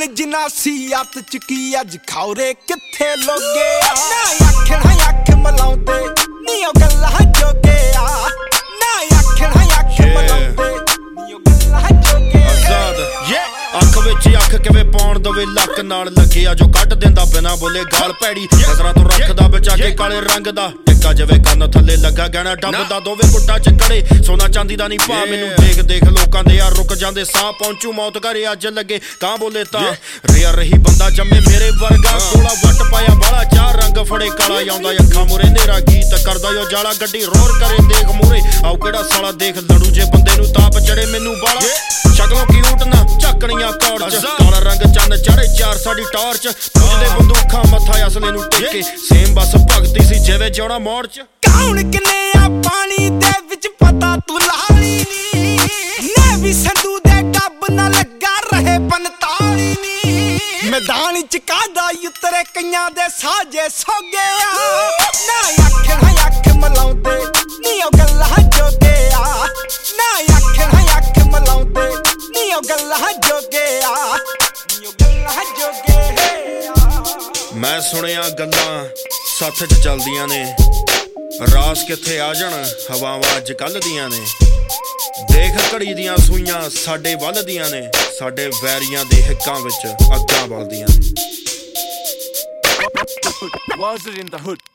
Full जिनासी अत चुकी अज खौरे किथे लोगे ना आखना अख मलाउंदे नी ओ गल्लां जोगे ना आखना अख मलाउंदे नी ओ गल्लां जोगे आजाद ये अख विच अख किवें पाउण दवे लक नाल लगिया जो कट दिंदा बिना बोले गाल पैड़ी नजरां तो रखदा बचा के काले रंग दा टिक्का जवे कंन थल्ले लगा गहना डंबदा दोवे गुट्टा च कड़े सोना चांदी दा नहीं भा मैनू देख देख लोकां दे यार रुक जांदे साह पहुंचू मौत घरे अज लगे कां बोले तां रिया रही बंदा जम्मे मेरे वर्गा कोला वट पाया बाला चार रंग फड़े काला आउंदा अखां मुरे नेरा गीत करदा जो जाला गड्डी रोर करे देख मूरे आओ केड़ा साला देख लड़ू जे बंदे नू ताप चढ़े मैनू बाला शक्लों क्यूट ना झकड़ियां कौड़ च काला रंग चंद चढ़े चार साडी टॉर्च पुजदे बंदूखां मत्था असले नू टेके सेम बस भगती सी जिवें जिउणा मोड़ च कौन किने आ पानी दे विच पता तू लाली नी ने भी संधू दे डब ना लगा रहे 45 नी मैदान च कादा उतरे कईयां दे साजे सोगे ना आखना अख मलाउंदे नी ओ गल्लां जोगे ना आखना अख मलाउंदे नी ओ गल्लां जोगे नी ओ गल्लां जोगे मैं सुनिया गल्लां सत्थ च चलदियां ने रास किथे आ जाण हवावां अज कल दियां ने देख घड़ी दियां सूइयां साडे वलदियां ने साडे वैरियां दे हिक्कां विच अग्गां बलदियां ने Was it in the hood?